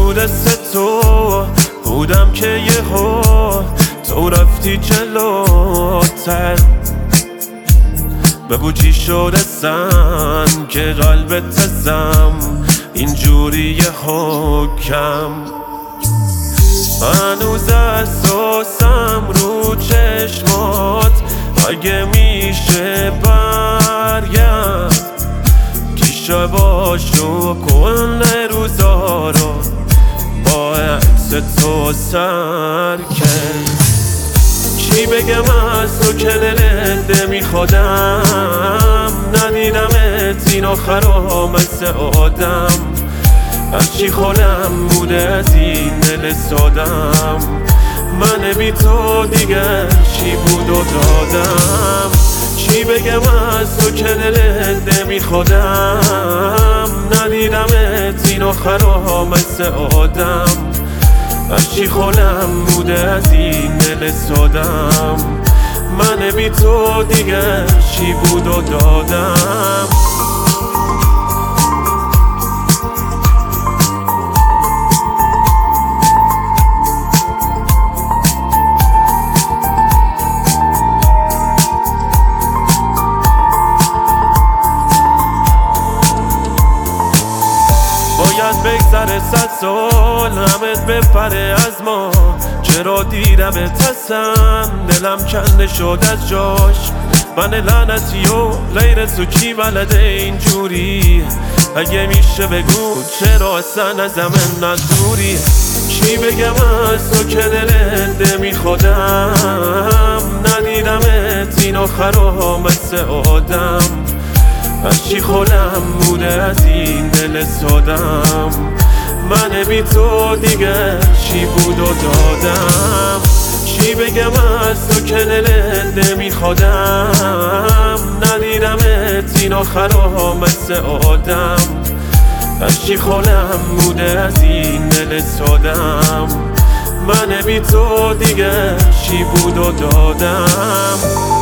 دست تو بودم که یهو تو رفتی جلوتر. بگو چی شده سن که قلبت تزم اینجوری حکم. هنوز اساسم رو چشمات اگه میشه برگرد کیشه باشو کل روزا رو با عکس تو سر کرد. چی بگم از تو که دلنده می خودم ندیدمت این آخرا مثل آدم. از چی خودم بوده از این دل سادم من بی تو دیگر چی بود و دادم. چی بگم از تو که دلنده می خودم ندیدمت این آخرا مثل آدم. از چی خودم بوده از این دل سادم من بی تو دیگر چی بود و دادم. باید بگذره 100 سال همت بپره از ما. چرا دیدمت هستم دلم کنده شد از جاش. من لعنتی و غیر تو کی بلده اینجوری؟ اگه میشه بگو چرا اصلا ازم ندوری؟ چی بگم از تو که دلنده می خودم ندیدمت این آخرا مثل آدم. از چی خودم بوده از این دل سادم من بی تو دیگر چی بود و دادم. چی بگم از تو که دلنده می خودم ندیدمت این آخرا مثل آدم. از چی خودم بوده از این دل سادم من بی تو دیگر چی بود و دادم.